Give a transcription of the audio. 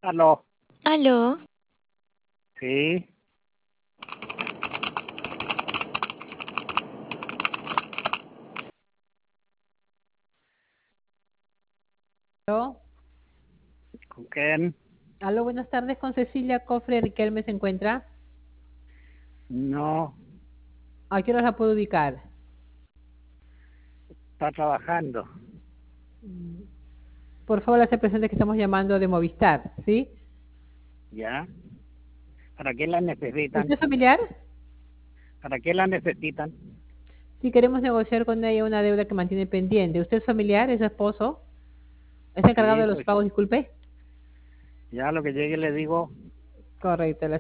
Aló, Aló, sí, Aló, ¿con quién? aló, buenas tardes, con Cecilia Cofre Riquelme se encuentra. No, ¿A qué hora la puedo ubicar? está trabajando. Por favor, hace presente que estamos llamando de Movistar, ¿sí? ¿Ya? ¿Para qué la necesitan? ¿Usted es familiar? ¿Para qué la necesitan? Sí, queremos negociar con ella una deuda que mantiene pendiente. ¿Usted es familiar? ¿Es su esposo? ¿Es encargado Sí, de los soy. pagos? Disculpe. Ya lo que llegue le digo. Correcto.